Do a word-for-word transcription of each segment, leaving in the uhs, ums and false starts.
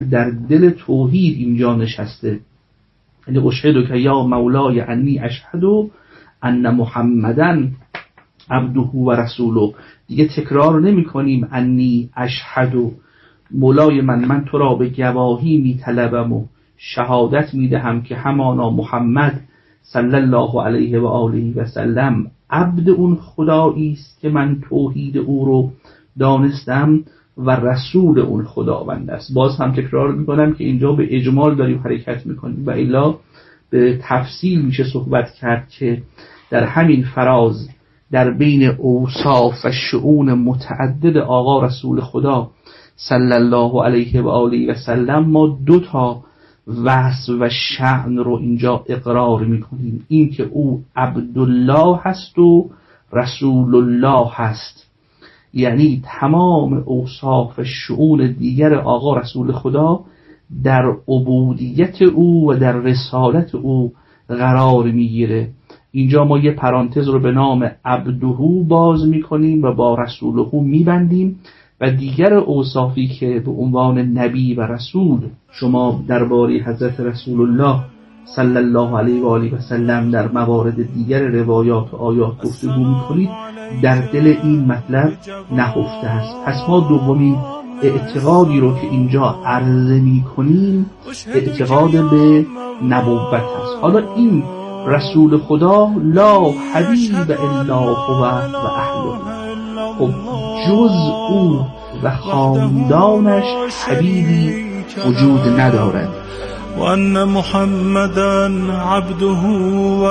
در دل توحید اینجا نشسته. یعنی اشهدک یا مولای انی اشهد ان محمدن عبده و رسوله. دیگه تکرار نمی کنیم انی اشهد مولای من، من تو را به گواهی می طلبم و شهادت می دهم که همانا محمد صلی الله علیه و آله و سلم عبد اون خدایی است که من توحید او رو دانستم و رسول اون خداوند است. باز هم تکرار می کنم که اینجا به اجمال داریم حرکت می کنیم و الا به تفصیل میشه صحبت کرد که در همین فراز در بین اوصاف و شؤون متعدد آقا رسول خدا صلی الله علیه و آله و سلم ما دو تا وصف و شأن رو اینجا اقرار میکنیم، این که او عبدالله هست و رسول الله هست. یعنی تمام اوصاف و شؤون دیگر آقا رسول خدا در عبودیت او و در رسالت او قرار میگیره. اینجا ما یه پرانتز رو به نام عبدهو باز میکنیم و با رسولهو میبندیم و دیگر اوصافی که به عنوان نبی و رسول شما درباره حضرت رسول الله صلی الله علیه و آله و سلم در موارد دیگر روایات و آیات گفتگو میکنید، در دل این مطلب نهفته است. پس ما دومین اعتقادی رو که اینجا عرضه میکنیم اعتقاد به نبوت است. حالا این رسول خدا لا حبیب الا هو و اهله، خب جز او و خاندانش حبیبی وجود ندارد. و ان محمدن عبده و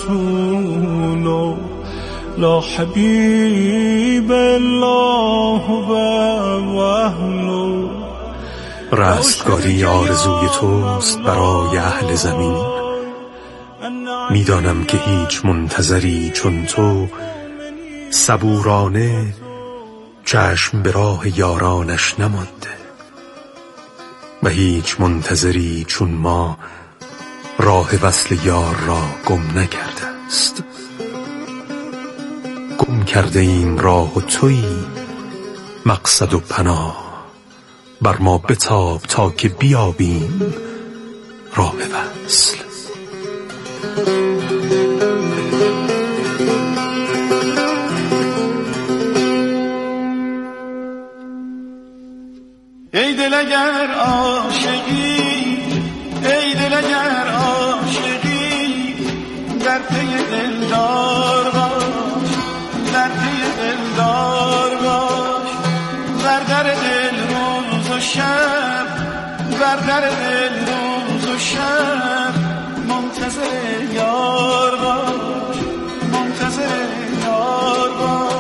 رسوله لا حبیب الا هو و اهله. رستگاری آرزوی توست برای اهل زمین، میدانم که هیچ منتظری چون تو صبورانه چشم به راه یارانش نمانده و هیچ منتظری چون ما راه وصل یار را گم نکرده است. گم کرده این راه و تویی مقصد و پناه، بر ما بتاب تا که بیابیم راه وصل. ای دل اگر عاشقی، ای دل اگر عاشقی، در پی دلدار باش، در پی دلدار باش، بر در دل روز و شب، بر در دل روز و شب، منتظر یار باش، منتظر یار باش.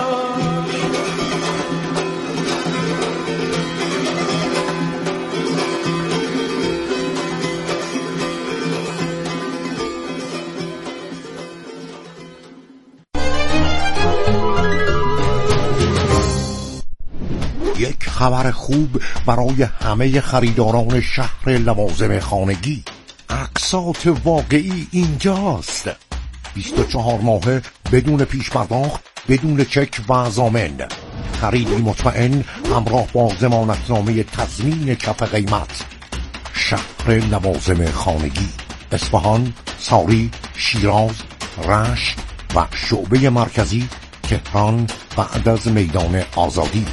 یک خبر خوب برای همه خریداران شهر لوازم خانگی. اقساط واقعی اینجاست. بیست و چهار ماهه بدون پیش پرداخت، بدون چک و ضامن. خریدی مطمئن همراه با ضمانتنامه تضمین کف قیمت. شهر لوازم خانگی، اصفهان، ساری، شیراز، رشت و شعبه مرکزی تهران بعد از میدان آزادی.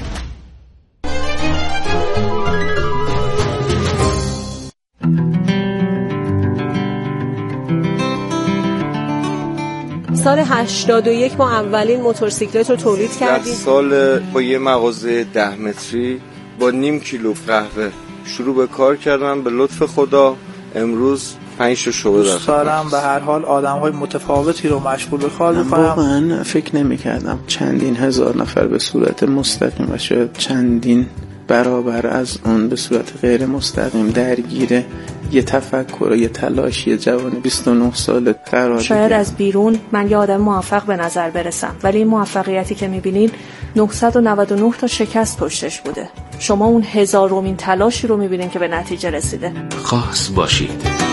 سال هشتاد و یک ما اولین موتورسیکلت رو تولید کردیم. در سال با یه مغازه ده متری با نیم کیلو قهوه شروع به کار کردم. به لطف خدا امروز پنج شعبه دارم. دارم به هر حال آدم‌های متفاوتی رو مشغول به کار می‌کنم. واقعا فکر نمی‌کردم چندین هزار نفر به صورت مستقیم و شاید چندین برابر از اون به صورت غیر مستقیم درگیر یه تفکر و یه تلاش یه جوان بیست و نه ساله قرار. شاید از بیرون من یه آدم موفق به نظر برسم، ولی این موفقیتی که می‌بینین نهصد و نود و نه تا شکست پشتش بوده. شما اون هزارمین تلاشی رو می‌بینین که به نتیجه رسیده. خاص باشید.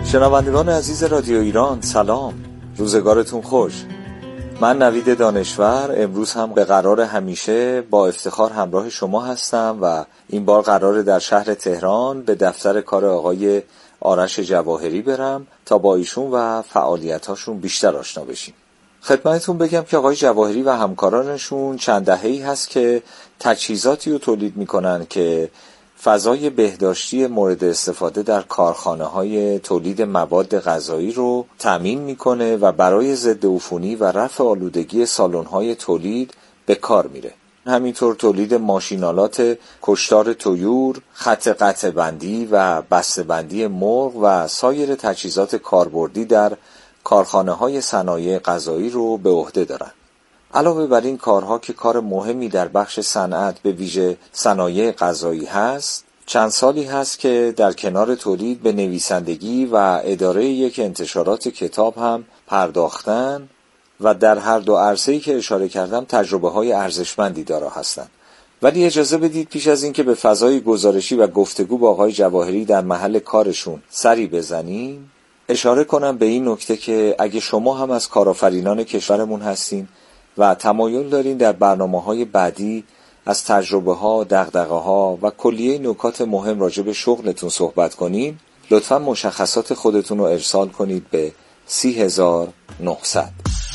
شنوندگان عزیز رادیو ایران سلام، روزگارتون خوش. من نوید دانشور امروز هم به قرار همیشه با افتخار همراه شما هستم و این بار قراره در شهر تهران به دفتر کار آقای آرش جواهری برم تا با ایشون و فعالیتاشون بیشتر آشنا بشیم. خدمتتون بگم که آقای جواهری و همکارانشون چند دهه‌ای هست که تجهیزاتی رو تولید میکنن که فضای بهداشتی مورد استفاده در کارخانه‌های تولید مواد غذایی رو تامین میکنه و برای ضد عفونی و رفع آلودگی سالن‌های تولید به کار میره. همینطور تولید ماشینالات کشتار طیور، خط قطع بندی و بسته بندی مرغ و سایر تجهیزات کاربردی در کارخانه‌های صنایع غذایی رو به عهده دارن. علاوه بر این کارها که کار مهمی در بخش صنعت به ویژه صنایع غذایی هست، چند سالی هست که در کنار تولید به نویسندگی و اداره یک انتشارات کتاب هم پرداختن و در هر دو عرصه‌ای که اشاره کردم تجربه‌های ارزشمندی دارا هستند. ولی اجازه بدید پیش از این که به فضای گزارشی و گفتگو با آقای جواهری در محل کارشون سری بزنیم، اشاره کنم به این نکته که اگه شما هم از کارآفرینان کشورمون هستین و تمایل دارین در برنامه‌های بعدی از تجربه‌ها، دغدغه‌ها و کلیه نکات مهم راجع به شغلتون صحبت کنین، لطفاً مشخصات خودتون رو ارسال کنید به سی هزار و نهصد.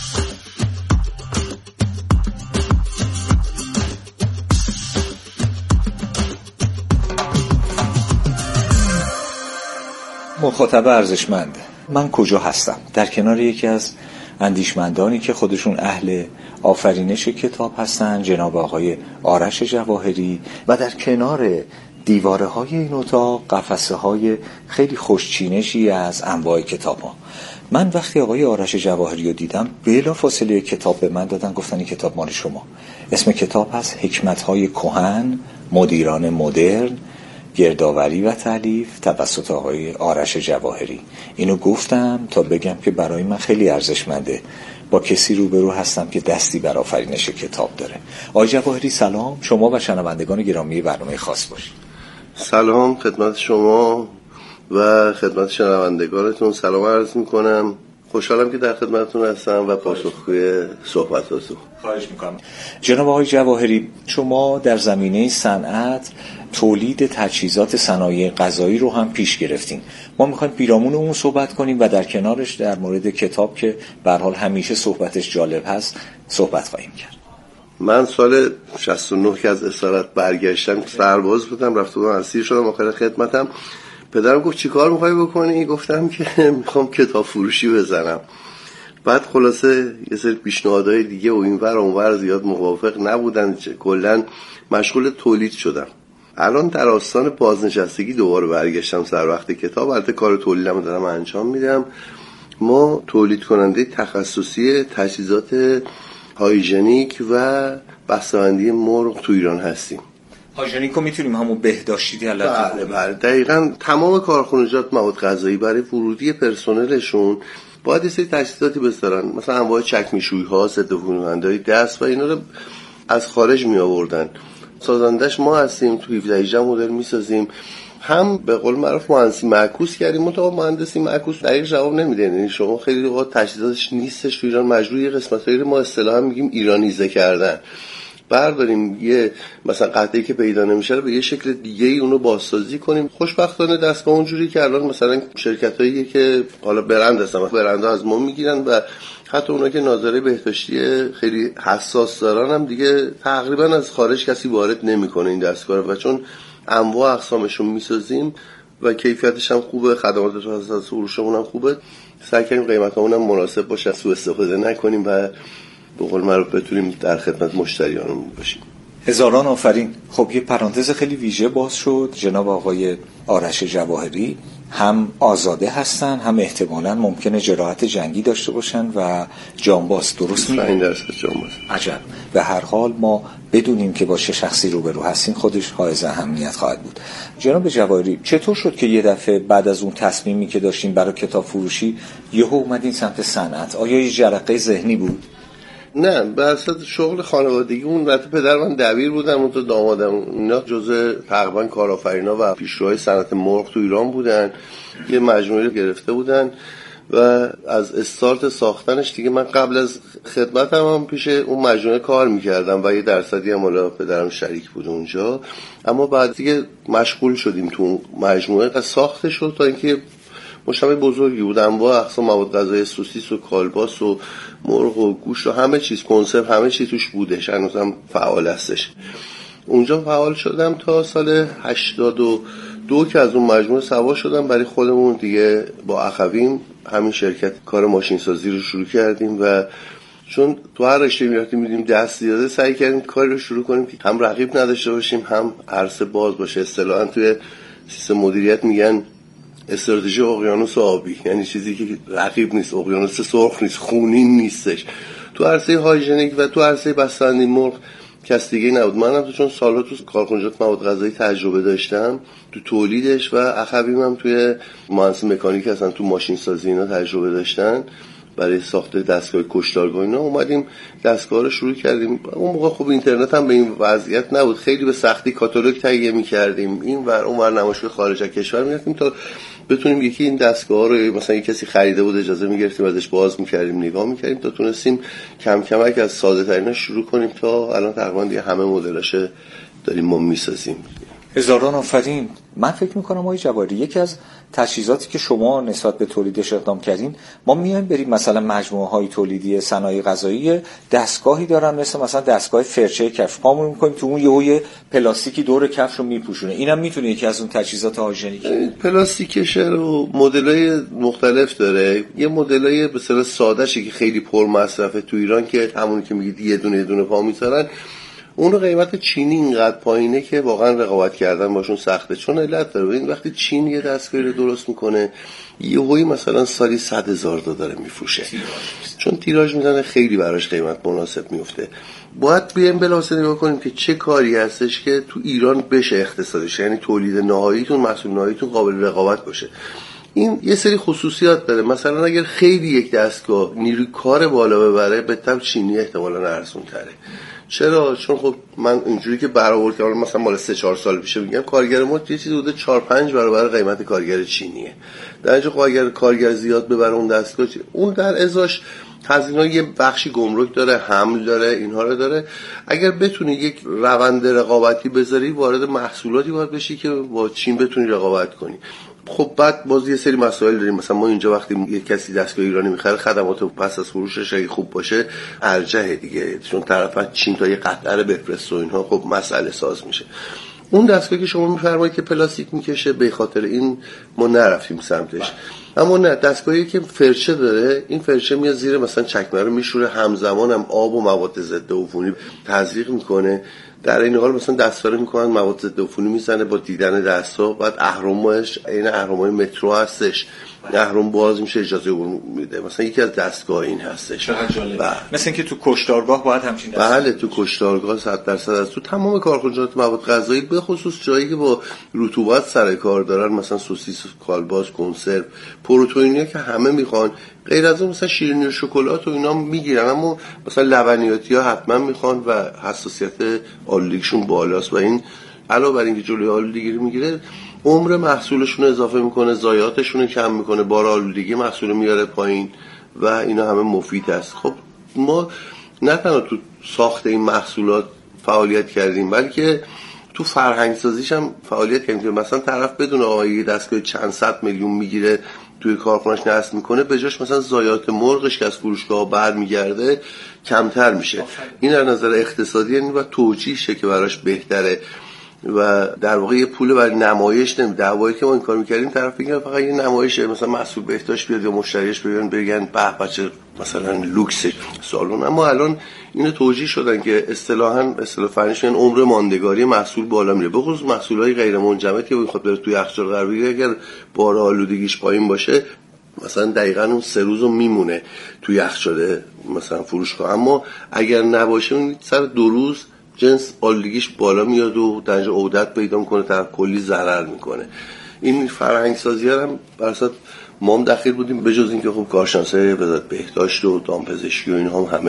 مخاطب ارزشمند، من کجا هستم؟ در کنار یکی از اندیشمندانی که خودشون اهل آفرینش کتاب هستن، جناب آقای آرش جواهری، و در کنار دیواره های این اتاق قفسه های خیلی خوشچینشی از انواع کتاب ها. من وقتی آقای آرش جواهری رو دیدم بلا فاصله کتاب به من دادن، گفتن این کتاب مال شما. اسم کتاب هست حکمت های کهن مدیران مدرن، گردآوری و تالیف توسط آقای آرش جواهری. اینو گفتم تا بگم که برای من خیلی ارزشمنده با کسی روبرو هستم که دستی بر آفرینش کتاب داره. آقای جواهری سلام، شما و شنوندگان گرامی برنامه خاص باشید. سلام خدمت شما و خدمت شنوندگانتون سلام عرض میکنم. خوشحالم که در خدمتتون هستم و پاسخگوی صحبتاتون. خواهش میکنم. جناب آقای جواهری، شما در زمینه صنعت تولید تجهیزات صنایع غذایی رو هم پیش گرفتین. ما میخوایم پیرامون اون صحبت کنیم و در کنارش در مورد کتاب که به هر حال همیشه صحبتش جالب هست صحبت خواهیم کرد. من سال شصت و نه که از اسارت برگشتم سرباز بودم، رفته بودم اسیر شدم آخر خدمتم. پدرم گفت چی کار میخوای بکنی؟ گفتم که میخوام کتاب فروشی بزنم. بعد خلاصه یه سری پیشنهادهای دیگه و اینور اونور زیاد موافق نبودن، کلا مشغول تولید شدم. الان در آستان بازنشستگی دوباره برگشتم سر وقت کتاب. البته کار تولیدم دارم انجام میدم. ما تولید کننده تخصصی تجهیزات هایژنیک و بسته‌بندی مرغ تو ایران هستیم. هایژنیکو میتونیم همون بهداشتی دی علت بله بله دقیقاً. تمام کارخانجات مواد غذایی برای ورودی پرسنلشون باید یه سری تجهیزاتی بذارن، مثلا انواع چکمیشویی ها، ضد عفونی‌های دست و اینا رو از خارج می آوردن. سازندش ما هستیم، تو هفده هجده مدل میسازیم. هم به قول معروف مهندسی معکوس کردیم، منتها مهندسی معکوس دقیق جواب نمیده. یعنی شما خیلی وقت تجهیزاتش نیستش تو ایران، مجبور یه قسمتایی رو ما اصطلاحا میگیم ایرانیزه کردن. برداریم یه مثلا قطعه‌ای که پیدا نمیشه رو به یه شکل دیگه ای اونو بازسازی کنیم. خوشبختانه دستگاه اونجوری که الان مثلا شرکتایی که حالا برند هستن، برندها از ما میگیرن و حتی اونا که ناظره بهداشتی خیلی حساس دارن هم دیگه تقریبا از خارج کسی وارد نمیکنه این دستگاه رو. و چون انواع اقسامشون میسازیم و کیفیتش هم خوبه، خدماتش از فروشمون هم خوبه، سعی کنیم قیمتامون هم مناسب باشه، سوء استفاده نکنیم و به قول معروف بتونیم در خدمت مشتریانمون باشیم. هزاران آفرین. خب یه پرانتز خیلی ویژه باز شد. جناب آقای آرش جواهری هم آزاده هستن، هم احتمالاً ممکنه جراحت جنگی داشته باشن و جانباز. درست میگم؟ این درست جانباز. عجب. به هر حال ما بدونیم که با چه شخصی روبرو هستیم خودش حائز اهمیت خواهد بود. جناب جواهری، چطور شد که یه دفعه بعد از اون تصمیمی که داشتین برای کتاب فروشی یهو اومدین سمت صنعت؟ آیا یه جرقه ذهنی بود؟ نه به اساس شغل خانوادگی اون وقت پدر من دبیر بودن، اون تو دامادم اینا جزء تقریبا کارآفرینا و پیشروهای صنعت مرغ تو ایران بودن. یه مجموعه رو گرفته بودن و از استارت ساختنش دیگه من قبل از خدمتم هم پیش اون مجموعه کار میکردم و یه درصدی هم حالا پدرم شریک بود اونجا، اما بعد دیگه مشغول شدیم تو مجموعه و ساخته شد تا اینکه مشتبه بزرگی بود، انواع اقسام مواد غذایی، سوسیس و کالباس و مرغ و گوشت و همه چیز، کنسرو، همه چیز توش بودش، هنوزم فعال هستش. اونجا فعال شدم تا سال هشتاد و دو که از اون مجموعه سوار شدم برای خودمون دیگه با اخویم همین شرکت کار ماشین سازی رو شروع کردیم و چون تو هر رشته میرفتیم میدیم دست زیاده سعی کردیم کاری رو شروع کنیم که هم رقیب نداشته باشیم هم عرصه باز باشه. اصطلاحاً توی سیستم مدیریت میگن استراتژی اقیانوس آبی، یعنی چیزی که رقیب نیست، اقیانوس سرخ نیست، خونین نیستش. تو عرصه هایژنیک و تو عرصه بسته‌بندی مرغ کس دیگه نبود. منم تو چون سالها تو کارخونجات مواد غذایی تجربه داشتم تو تولیدش و اخویم هم توی مهندسی مکانیک هستن تو ماشین سازی اینا تجربه داشتن برای ساخت دستگاه کشتارگاه اینا، اومدیم دستگاه رو شروع کردیم. اون موقع خب اینترنت هم به این وضعیت نبود، خیلی به سختی کاتالوگ تهیه می‌کردیم، این ور اون ور نمایشگاه خارج از کشور می‌رفتیم تا بتونیم یکی این دستگاه رو مثلا یک کسی خریده بود اجازه می‌گرفتیم ازش باز می‌کردیم نگاه می‌کردیم تا تونستیم کم کمک از ساده‌ترینا شروع کنیم تا الان تقریبا دیگه همه مدل‌هاش داریم ما می‌سازیم. هزاران آفرین. من فکر میکنم آقای جواهری یکی از تجهیزاتی که شما نسبت به تولیدش اقدام کردین، ما میایم بریم مثلا مجموعه های تولیدی صنایع غذایی دستگاهی دارن مثل مثلا دستگاه فرچه کفش، پامون میکنیم تو اون یهو پلاستیکی دور کفش رو میپوشونه، اینم میتونه یکی از اون تجهیزات هایژنیکی. پلاستیکش رو مدل‌های مختلف داره. یه مدل‌های به اصطلاح ساده‌شه که خیلی پر مصرفه تو ایران که همون که میگید یه دونه یه دونه پا میذارن، اون رو قیمت چینی اینقدر پایینه که واقعا رقابت کردن باشون سخته، چون علت داره. این وقتی چین یه دستگاهی رو درست میکنه یهویی مثلا سالی صد هزار تا داره میفروشه، چون تیراژ میزنه خیلی براش قیمت مناسب میفته. باید بیایم بلافاصله نگاه کنیم که چه کاری هستش که تو ایران بشه اقتصادش، یعنی تولید نهاییتون، محصول نهاییتون قابل رقابت باشه. این یه سری خصوصیات داره. مثلا اگر خیلی یک دستگاه نیروی کار بالا ببره به طب چینی احتمالاً ارزون تره. چرا؟ چون خب من اینجوری که برآورد کردم مثلا مال سه چهار سال پیش میگم کارگر ما یه چیزی بوده چهار پنج برابر قیمت کارگر چینیه. در اینجا خب اگر کارگر زیاد ببره اون دستگاه چی؟ اون در ازاش هزینه‌ها یه بخشی گمرک داره، حمل داره، اینها رو داره. اگر بتونی یک روند رقابتی بذاری وارد محصولاتی باید بشی که با چین بتونی رقابت کنی. خب بعد باز یه سری مسائل داریم. مثلا ما اینجا وقتی یک کسی دستگاه ایرانی میخره خدمات پس از فروشش اگه خوب باشه ارجحه دیگه، چون طرف چین تا یه قطعه بفرسته و اینها خب مسئله ساز میشه. اون دستگاهی که شما میفرمایید که پلاستیک میکشه به خاطر این ما نرفتیم سمتش. اما نه، دستگاهی که فرچه داره، این فرچه میاد زیر مثلا چکمه رو میشوره، همزمان هم آب و مواد ضد عفونی تزریق میکنه. در این حال مثلا دستاره میکنن مواد ضد عفونی میزنه با دیدن دستا. بعد اهرمش این اهرمای مترو هستش، اهرم باز میشه اجازه عبور میده. مثلا یکی از دستگاه این هستش. مثلا اینکه تو کشتارگاه باید همچین دستگاه. بله تو کشتارگاه صد درصد از تو تمام کارخونجات مواد غذایی به خصوص جایی که با رطوبت سر کار دارن، مثلا سوسیس، کالباس، کنسرو، پروتئینی که همه میخوان، غیر از اون مثلا شیرینی و شکلات و اینا میگیرن، اما مثلا لبنیاتی ها حتما میخوان و حساسیت آلودگیشون بالاست و این علاوه بر اینکه جلوی آلودگی میگیره عمر محصولشون اضافه میکنه، ضایعاتشون کم میکنه، بار آلودگی محصول میاره پایین و اینا همه مفید است. خب ما نه تنها تو ساخت این محصولات فعالیت کردیم بلکه تو فرهنگ سازیش هم فعالیت کردیم. مثلا طرف بدون آقای دستگاه چند صد میلیون میگیره توی کارخونه‌اش نصب میکنه، به جاش مثلا ضایعات مرغش که از فروشگاه برمیگرده کمتر میشه. این از نظر اقتصادی یعنی و توجیه شه که براش بهتره و در واقع یه پول برای نمایش نمیده. دعوایی که ما این کار میکردیم طرف بگه فقط یه نمایشه، مثلا محصول بهداشت بیاد یا مشتریش بگن بگن به بچه مثلا لوکس سالن. اما الان اینو توجیه شدن که اصطلاحاً اصطلاح فنیش میگن عمر ماندگاری محصول بالا میره، به خصوص محصولای غیر منجمد که بخواد بره توی یخچال قرار بگیره. اگر بار آلودگیش پایین باشه مثلا دقیقاً اون سه روزو میمونه توی یخچال مثلا فروشگاه، اما اگر نباشه اون سر دو روز جنس آلودگیش بالا میاد و در اینجا عودت پیدا میکنه، طرف کلی ضرر میکنه. این فرهنگ سازی هم برسات ما هم دخیل بودیم، به جز اینکه خب کارشناسای وزارت بهداشت و دامپزشکی و اینها هم همه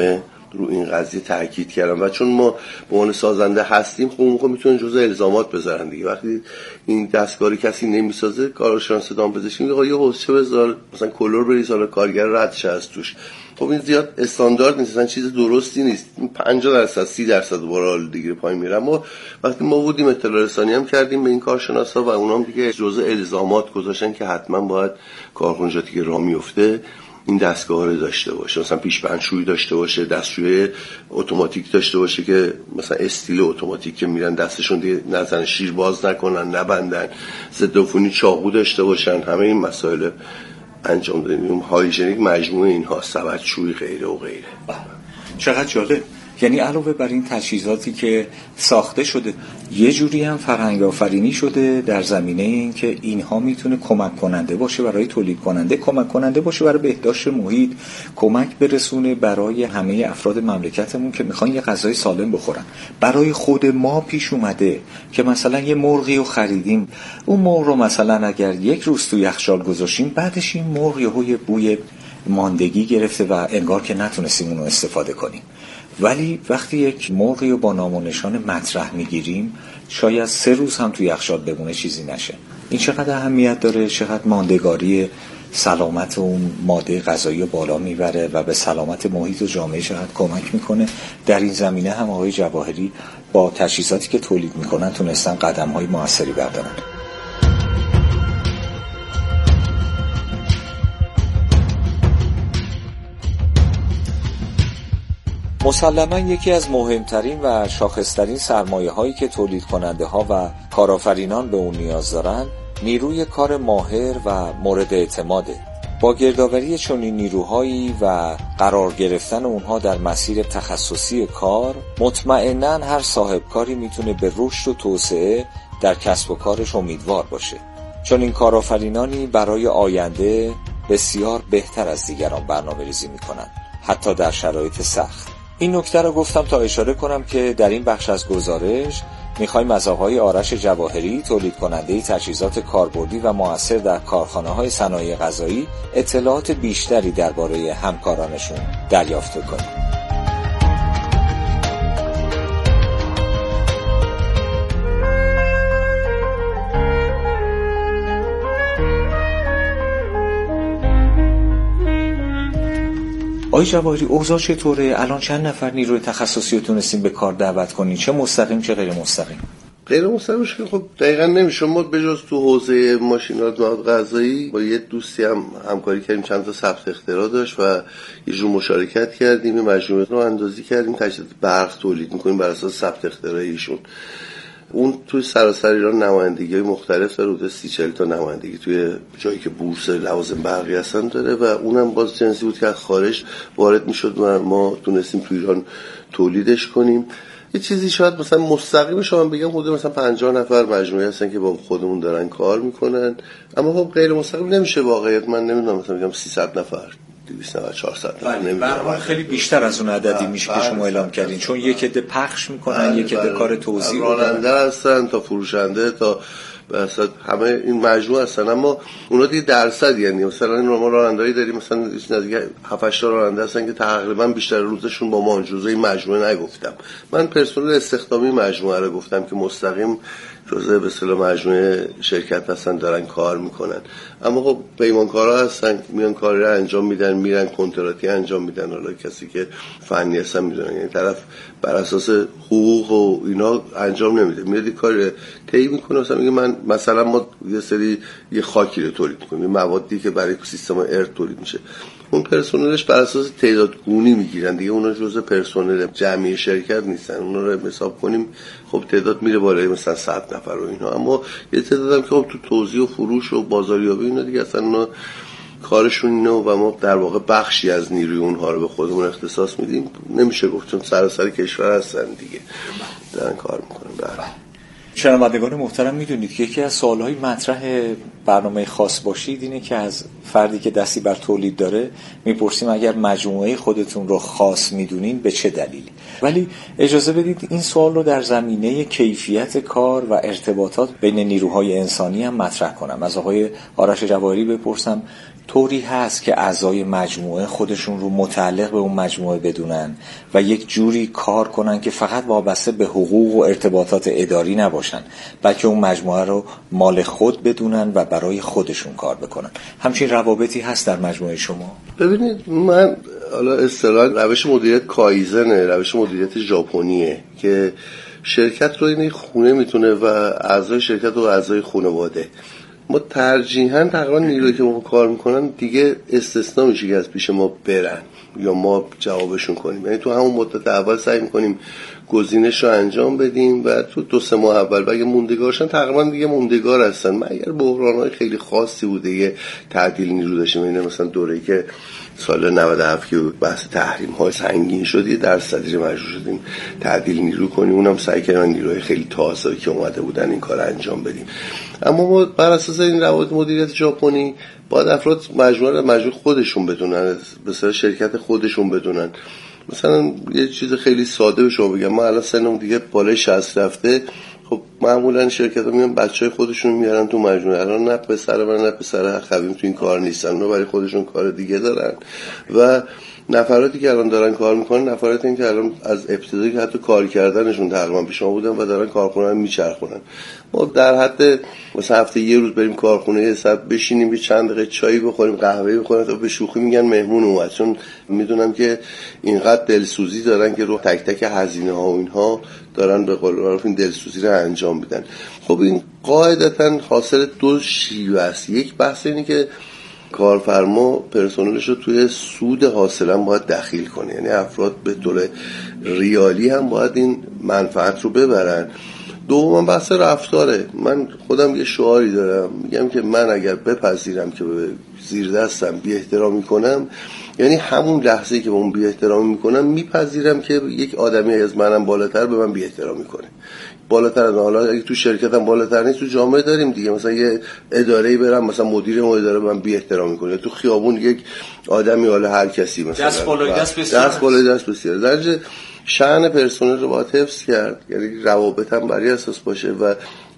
رو این قضیه تاکید کردم و چون ما به عنوان سازنده هستیم خب اون میتونه جزء الزامات بذارن دیگه. وقتی این دستکاری کسی نمیسازه کارشناس دامپزشکی میگه یه حوضچه بذار مثلا کلور بریز حالا کارگر رد شه از توش. خب این زیاد استاندارد نیست، اصلا چیز درستی نیست. پنجاه درصد سی درصد بارال دیگه پایین میره. اما وقتی ما بودیم اطلاع رسانی هم کردیم به این کارشناسا و اونام دیگه جزء الزامات گذاشتن که حتما باید کارخونجاتی که راه میفته این دستگاه رو داشته باشه، مثلا پیش بندشویی داشته باشه، دستشویی اتوماتیک داشته باشه که مثلا استیل اتوماتیک که میرن دستشون دیگه نزن شیر باز نکنن نبندن، ضد عفونی چاقو داشته باشن. همه این مسائل انجام دادیم. هایژنیک مجموعه اینها، سبدشویی غیره و غیره. چقدر جالب. یعنی علاوه بر این تجهیزاتی که ساخته شده یه جوری هم فرهنگ آفرینی شده در زمینه این که اینها میتونه کمک کننده باشه برای تولید کننده، کمک کننده باشه برای بهداشت محیط، کمک برسونه برای همه افراد مملکتمون که میخوان یه غذای سالم بخورن. برای خود ما پیش اومده که مثلا یه مرغی رو خریدیم، اون مرغ رو مثلا اگر یک روز تو یخچال گذاشتیم بعدش این مرغ یهو بوی ماندگی گرفته و انگار که نتونستیم اون رو استفاده کنیم. ولی وقتی یک مرغی رو با نام و نشان مطرح میگیریم شاید سه روز هم توی یخچال بمونه چیزی نشه. این چقدر اهمیت داره، چقدر ماندگاری سلامت اون ماده غذایی رو بالا میبره و به سلامت محیط و جامعه چقدر کمک میکنه. در این زمینه هم آقای جواهری با تجهیزاتی که تولید میکنن تونستن قدم‌های موثری بردارن. مسلماً یکی از مهمترین و شاخصترین سرمایه هایی که تولید کننده ها و کارآفرینان به اون نیاز دارن نیروی کار ماهر و مورد اعتماده. با گردآوری چنین نیروهایی و قرار گرفتن اونها در مسیر تخصصی کار مطمئناً هر صاحب کاری میتونه به رشد و توسعه در کسب و کارش امیدوار باشه، چون این کارآفرینانی برای آینده بسیار بهتر از دیگران برنامه‌ریزی میکنن، حتی در شرایط سخت. این نکته رو گفتم تا اشاره کنم که در این بخش از گزارش میخوایم از آقای آرش جواهری تولید کننده تجهیزات کاربردی و مؤثر در کارخانه‌های صنایع غذایی اطلاعات بیشتری درباره همکارانشون دریافت کنیم. آقای جواهری اوضاع چطوره؟ الان چند نفر نیروی تخصصی رو تونستیم به کار دعوت کنین؟ چه مستقیم چه غیر مستقیم؟ غیر مستقیمش که خب دقیقاً نمیشه. ما به جز تو حوزه ماشین‌آلات مواد غذایی با یه دوستی هم همکاری کردیم، چند تا ثبت اختراع داشت و یه جور مشارکت کردیم، مجموعه رو اندازی کردیم، تجهیزات برق تولید می‌کنیم بر اساس ثبت اختراعیشون. اون توی سراسر ایران نمایندگی‌های مختلف داره، حدود سی چهل تا نمایندگی توی جایی که بورس لوازم برقی هستن داره و اونم باز جنسی بود که از خارج وارد میشد و ما تونستیم توی ایران تولیدش کنیم. یه چیزی شاید مثلا مستقیم شما بگم حدود مثلا پنجاه نفر مجموعه هستن که با خودمون دارن کار میکنن، اما خب غیر مستقیم نمیشه واقعیت. من نمیدونم مثلا بگم سیصد نفر دویست نفر چهارصد نفر نمیدونم، خیلی بیشتر از اون عددی میشه که شما اعلام کردین، چون یک عده پخش میکنن، یک عده کار توزیع، راننده هستن تا فروشنده تا مثلا همه این مجموعه هستن. اما اونا دیگه درصد، یعنی مثلا این ما راننده‌ای داریم مثلا نزدیک هفت هشت تا راننده هستن که تقریبا بیشتر روزشون با ما جزء این مجموعه نگفتم. من پرسنل استخدامی مجموعه رو گفتم که مستقیم جزء به اصطلاح مجموعه شرکت هستن دارن کار میکنن. اما خب پیمانکارا هستن میان کاری رو انجام میدن، میرن کنتراتی انجام میدن. حالا کسی که فنی هستن میدونن، یعنی طرف بر اساس حقوق و اینا انجام نمیده، میاد کاری طی میکنه. مثلا میگه من مثلا ما یه سری یه خاکی رو تولید میکنیم، موادی که برای سیستم ارت تولید میشه، اون پرسنلش بر اساس تعداد گونی میگیرن دیگه، اونا جزء پرسنل جمعی شرکت نیستن. اونا رو حساب کنیم خب تعداد میره بالای مثلا صد نفر و اینا. اما یه تعداد هم که خب تو توزیع و فروش و بازاریابی اینا دیگه اصلا اونا کارشون اینه و ما در واقع بخشی از نیروی اونها رو به خودمون اختصاص میدیم. نمیشه گفت چون سراسر کشور هستن دیگه دارن کار میکنن. بله. شنوندگان محترم، میدونید که یکی از سوالهای مطرح برنامه خاص باشید اینه که از فردی که دستی بر تولید داره میپرسیم اگر مجموعه خودتون رو خاص میدونین به چه دلیلی. ولی اجازه بدید این سوال رو در زمینه کیفیت کار و ارتباطات بین نیروهای انسانی هم مطرح کنم. از آقای آرش جواهری بپرسم طوری هست که اعضای مجموعه خودشون رو متعلق به اون مجموعه بدونن و یک جوری کار کنن که فقط وابسته به حقوق و ارتباطات اداری نباشن، بلکه اون مجموعه رو مال خود بدونن و برای خودشون کار بکنن. همچین روابطی هست در مجموعه شما؟ ببینید، من حالا اصطلاحاً روش مدیریت کایزنه، روش مدیریت ژاپنیه که شرکت رو این خونه میتونه و اعضای شرکت و اعضای خانواده. ما ترجیحاً تقریبا نیرویی که ما کار میکنن دیگه استثنا میشه که از پیش ما برن یا ما جوابشون کنیم. یعنی تو همون مدت اول سعی میکنیم گزینش رو انجام بدیم و تو دو سه ماه اول و اگه موندگارشن تقریبا دیگه موندگار هستن. مگر بحران‌های خیلی خاصی بوده یه تعدیل نیرو داشتیم، یعنی مثلا دوره‌ای که سال نود و هفت که بحث تحریم‌های سنگین شد یه درصدی رو مجبور شدیم تعدیل نیرو کنیم، اونم سعی کردن نیروهای خیلی تازه‌ای که اومده بودن این کار انجام بدیم. اما ما بر اساس این روابط مدیریت ژاپنی باید افراد مجموعه مجبور خودشون بدونن، به صورت شرکت خودشون بدونن. مثلا یه چیز خیلی ساده به شما بگم، ما الان سنم دیگه بالای شصت رفته، خب معمولا شرکت‌ها میان بچهای خودشون میارن تو مجموعه. الان نه پسر من نه پسر خویم تو این کار نیستن، اونا برای خودشون کار دیگه دارن و نفراتی که الان دارن کار میکنن نفراتی این که الان از ابتدایی که حتی کار کردنشون تقریبا پیش ما بودن و دارن کارخونه رو میچرخونن. ما در حد مثلا هفته یه روز بریم کارخونه یه ساعت بشینیم یه چند دقیقه چایی بخوریم قهوه بخوریم تا به شوخی میگن مهمون اومد، چون میدونم که اینقدر دلسوزی دارن که رو تک تک هزینه ها و اینها دارن به قول معروف این دلسوزی رو انجام میدن. خب این قاعدتا حاصل دو شیوه است. یک بحث اینه که کارفرما پرسنلش رو توی سود حاصلا باید دخیل کنه، یعنی افراد به طور ریالی هم باید این منفعت رو ببرن. دوم بحث رفتاره. من خودم یه شعاری دارم میگم که من اگر بپذیرم که به زیر دستم بی احترامی کنم، یعنی همون لحظه‌ای که به اون بی احترامی میکنم میپذیرم که یک آدمی از منم بالاتر به من بی احترامی کنه. بالاتر از حالا اگه تو شرکتم بالاتر نیست، تو جامعه داریم دیگه، مثلا یه اداره‌ای برم مثلا مدیر اون اداره من بی احترامی کنه، تو خیابون یک آدمی حالا هر کسی مثلا دست بالای دست بسیار دست بالای دست بسیار درجه شأن پرسنل رو باید حفظ کرد، یعنی روابط هم بر اساس باشه و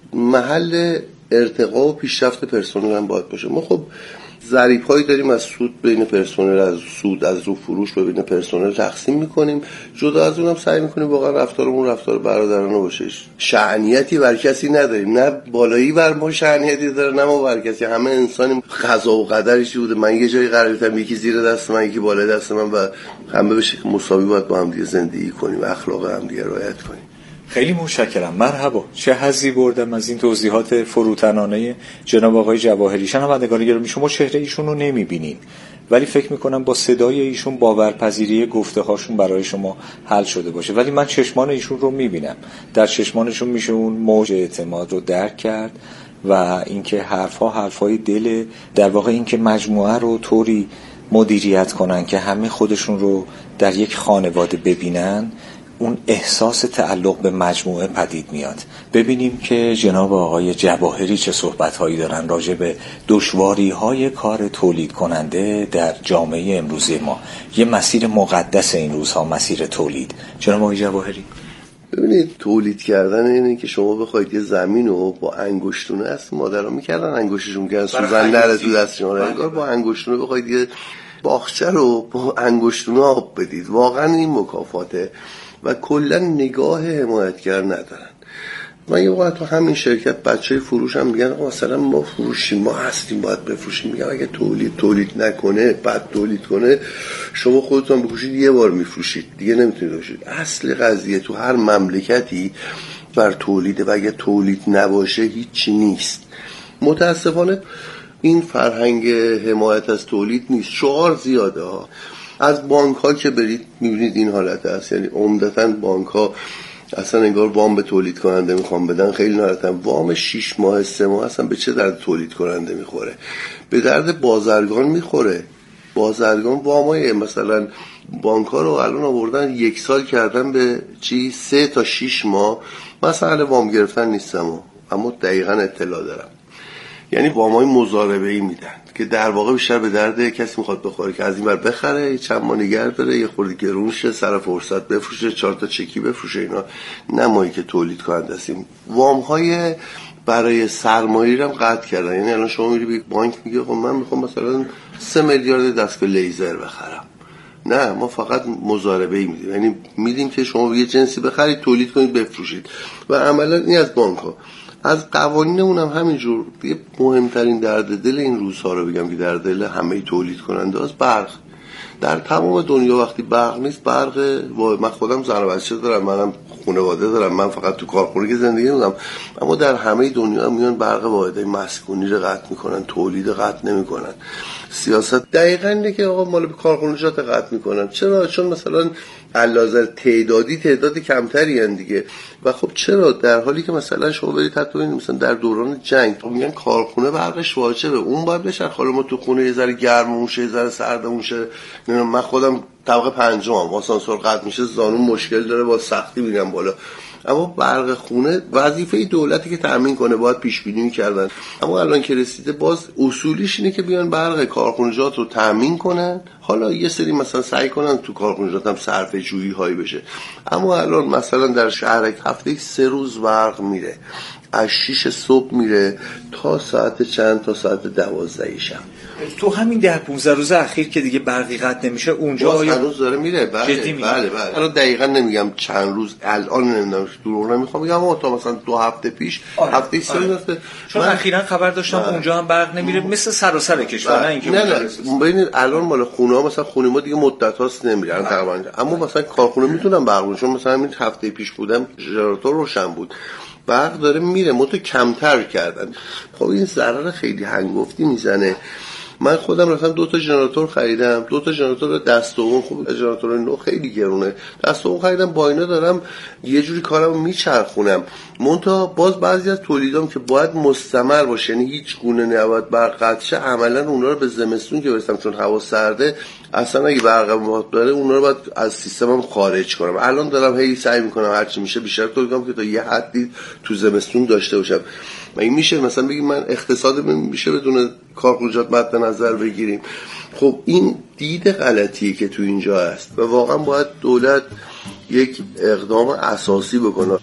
محل ارتقا و پیشرفت پرسنل هم باید باشه. ما خب ظریف‌هایی داریم از سود بین پرسنل، از سود از رو فروش بین پرسنل تقسیم می‌کنیم. جدا از اونم سعی می‌کنیم واقعا رفتارمون رفتار برادرانه باشه. شأنیتی بر کسی نداریم، نه بالایی بر ما شأنیتی داره نه ما بر کسی. همه انسانیم، قضا و قدرش بوده. من یه جایی قرار گرفتم یکی زیر دست من یکی بالای دست من و همه به شکل مساوی باید با هم دیگه زندگی کنیم، اخلاق هم دیگه رعایت کنیم. خیلی متشکرم. مرحبا. چه حظی بردم از این توضیحات فروتنانه جناب آقای جواهری. شنوندگان گرامی، شما چهره ایشون رو نمیبینین ولی فکر میکنم با صدای ایشون باورپذیری گفته هاشون برای شما حل شده باشه، ولی من چشمان ایشون رو میبینم. در چشمانشون میشه اون موج اعتماد رو درک کرد و اینکه حرفها حرفای دل، در واقع اینکه مجموعه رو طوری مدیریت کنن که همه خودشون رو در یک خانواده ببینن، اون احساس تعلق به مجموعه پدید میاد. ببینیم که جناب آقای جواهری چه صحبت‌هایی دارن راجع به دشواری‌های کار تولید کننده در جامعه امروزی ما. یه مسیر مقدس این روزها مسیر تولید. جناب آقای جواهری، ببینید تولید کردن اینه که شما بخواید یه زمین رو با انگشتونه است مادرها میکردن انگشتشون میکردن سوزن نره تو دست شما، انگار با انگشتونه بخواید یه باغچه رو با انگشتونه آب بدید. واقعا این مکافاته و کلا نگاه حمایتگر ندارن. من یه وقت تو همین شرکت بچهای فروش هم میگن مثلا ما فروشیم، ما هستیم باید بفروشیم. میگم اگه تولید تولید نکنه، بعد تولید کنه، شما خودتون بکشید یه بار میفروشید دیگه نمیتونید باشید. اصل قضیه تو هر مملکتی بر تولیده و اگه تولید نباشه هیچی نیست. متاسفانه این فرهنگ حمایت از تولید نیست. شعار زیاده ها. از بانک ها که برید میبینید این حالت هست، یعنی عمدتاً بانک ها اصلا انگار وام به تولید کننده میخوام بدن. خیلی نهایتاً وام شیش ماه سه ماه اصلا به چه درد تولید کننده میخوره؟ به درد بازرگان میخوره. بازرگان وامای مثلا بانک ها رو الان آوردن یک سال کردن به چی سه تا شیش ماه. مثلا وام گرفتن نیستم اما دقیقاً اطلاع دارم. یعنی وامای مضاربه‌ای میدن که در واقع بیشتر به درد کسی میخواد بخوره که از این ور بخره، چند ماه نگه داره، یه خورده گرون شه، سر فرصت بفروشه، چهار تا چکی بفروشه. اینا نمایی که تولید کننده هستیم. وام‌های برای سرمایه‌ای هم قطع کردن. یعنی الان شما میری به بانک میگه خب من میخوام مثلا سه میلیارد دستگاه لیزر بخرم. نه، ما فقط مضاربه‌ای میدیم. یعنی میدیم که شما یه جنسی بخرید، تولید کنید، بفروشید. و عملا این از بانک‌ها. از قوانینمون هم همینجور. یه مهمترین درد دل این روزها رو بگم که در دل همه تولید کننده است، برق. در تمام دنیا وقتی برق نیست، برق من خودم زن و بچه دارم، منم خانواده دارم، من فقط تو کارخونه که زندگی می‌کنم، اما در همه دنیا میان برق واحدهای مسکونی رو قطع میکنن، تولید قطع نمیکنن. سیاست دقیقاً اینه که آقا مال کارخونجات قطع میکنن. چرا؟ چون مثلا علاوه تعدادی تعداد کمتری ان دیگه. و خب چرا در حالی که مثلا شما برید حتی مثلا در دوران جنگ میگن کارخونه برقش واجبه، اون باید بشه. حالا ما تو خونه یه ذره گرممون شه، یه ذره سردمون شه. من خودم طبقه پنجم آسانسور قطع میشه، زانون مشکل داره، با سختی میرم بالا. اما برق خونه وظیفه دولتی که تامین کنه، باید پیش بینی کردن. اما الان که رسیده، باز اصولیش اینه که بیان برق کارخونجات رو تامین کنن. حالا یه سری مثلا سعی کنن تو کارخونجات هم صرفه جویی هایی بشه. اما الان مثلا در شهر هفته سه روز برق میره، از شیش صبح میره تا ساعت چند، تا ساعت دوازده شب. تو همین ده پونزده روز اخیر که دیگه برقی قطع نمیشه اونجا آیا هنوز داره میره؟ بله بله بله. الان دقیقاً نمیگم چند روز، الان نمیدونم، دروغ نمیخوام بگم، اما تا مثلا دو هفته پیش، آره. هفته سه روز. چون من... اخیراً خبر داشتم بله. اونجا هم برق نمیره، مثل سراسر کشور. نه اینکه نه نه ببینید الان مال خونه ها، مثلا خونه ما دیگه مدت هاست نمیرن تقریبا، اما مثلا کارخونه میتونن برق، چون مثلا همین هفته پیش بودم ژنراتور روشن بود، برق داره میره، متو کمتر کردن. خب این ضرر خیلی هنگفتی میزنه. من خودم رفتم دو تا ژنراتور خریدم، دو تا ژنراتور دست دوم. خوب ژنراتور نو خیلی گرونه، دست دوم خریدم، با اینا دارم یه جوری کارمو میچرخونم. منتها باز بعضی از تولیدام که باید مستمر باشه، یعنی هیچ گونه نباید برق قطع شه، عملا اونا رو به زمستون که برسم، چون هوا سرده، اصلا اگه برق ما داره اونا رو باید از سیستمم خارج کنم. الان دارم هی سعی میکنم هرچی میشه بیشتر تولید کنم که تا یه حدی تو زمستون داشته باشم. مگه میشه مثلا بگیم من اقتصاد میشه بدون کارخونجات مد نظر بگیریم؟ خب این دید غلطیه که تو اینجا هست و واقعا باید دولت یک اقدام اساسی بکنه.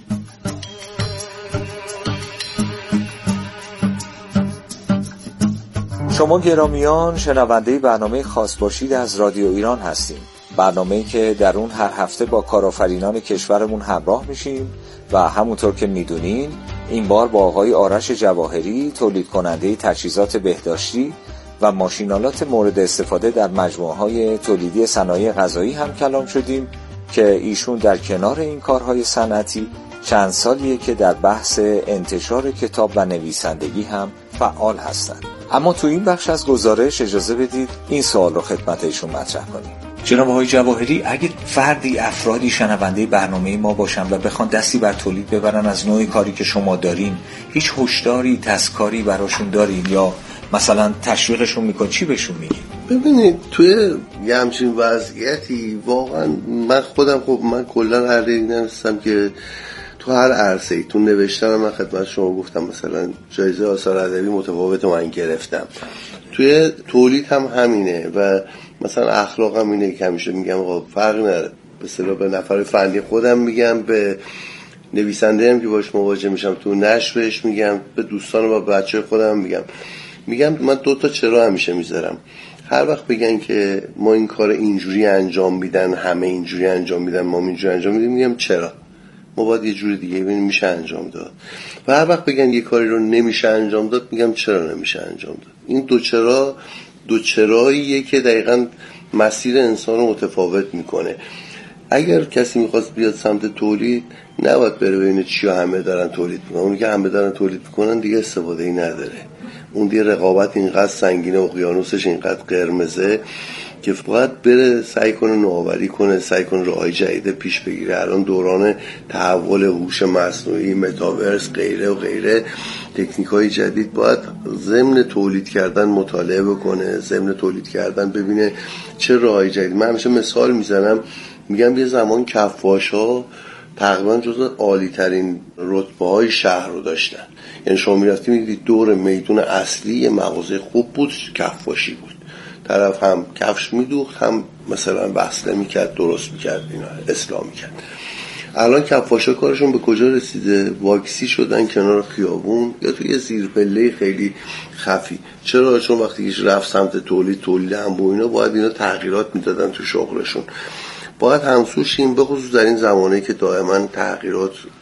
شما گرامیان شنونده برنامه خاص باشید از رادیو ایران هستیم، برنامه‌ای که در اون هر هفته با کارآفرینان کشورمون همراه میشیم و همونطور که میدونین این بار با آقای آرش جواهری، تولید کننده تجهیزات بهداشتی و ماشینالات مورد استفاده در مجموعه‌های تولیدی صنایع غذایی هم کلام شدیم که ایشون در کنار این کارهای صنعتی چند سالیه که در بحث انتشار کتاب و نویسندگی هم فعال هستند. اما تو این بخش از گزارش اجازه بدید این سوال رو خدمت ایشون مطرح کنیم. جناب آقای جواهری، اگه فردی افرادی شنونده برنامه ما باشن و بخوان دستی بر تولید ببرن از نوع کاری که شما دارین، هیچ هشداری، تذکاری براشون دارین یا مثلا تشویقشون میکن، چی بهشون میگی؟ ببینید توی یه همچین وضعیتی واقعا من خودم، خب من کلا هر دیگه نمیستم که تو هر عرصه‌ای، تو نوشتن من خدمت شما گفتم مثلا جایزه آثار ادبی متفاوت من گرفتم، توی تولید هم همینه و مثلا اخلاق هم اینه که همیشه میگم آقا فرق نداره، به اصطلاح به نفر فنی خودم میگم، به نویسنده هم که باش مواجه میشم تو نشرش میگم، به دوستان و بچه خودم میگم میگم من دو تا چرا همیشه میذارم. هر وقت بگن که ما این کار اینجوری انجام میدن، همه اینجوری انجام میدن، ما اینجوری انجام میدیم، میگم چرا؟ ما باید یه جوری دیگه ببینیم میشه انجام داد. و هر وقت بگن یه کاری رو نمیشه انجام داد، میگم چرا نمیشه انجام داد. این دو چرا دو چراییه که دقیقاً مسیر انسان رو متفاوت میکنه. اگر کسی میخواست بیاد سمت تولید، نباید بره ببینه چیا همه دارن تولید میکنن. اونی که همه دارن تولید میکنن دیگه استفاده ای نداره. اون دیگه رقابت اینقدر سنگینه، اقیانوسش اینقدر قرمزه که باید بره سعی کنه نوآوری کنه، سعی کنه راههای جدید پیش بگیره. الان دوران تحول هوش مصنوعی، متاورس، غیره و غیره تکنیک‌های جدید، باید ضمن تولید کردن مطالعه بکنه، ضمن تولید کردن ببینه چه راههای جدید. من همیشه مثال میزنم، میگم یه زمان کفاش‌ها تقریبا جزو عالی ترین رتبه های شهر رو داشتن. یعنی شما میرفتی میدیدی دور میدون اصلی مغازه خوب بود، کفاشی بود، طرف هم کفش میدوخت هم مثلا وصله میکرد، درست میکرد، اینا اصلاح میکرد. الان کفاشا کارشون به کجا رسیده؟ واکسی شدن کنار خیابون یا توی زیر پله خیلی خفی. چرا؟ چون وقتی که رفت سمت تولید تولید انبوه اینا باید اینا تغییرات میدادن تو شغلشون. باید همسوشیم، به خصوص در این زمانه که دائما تغییرات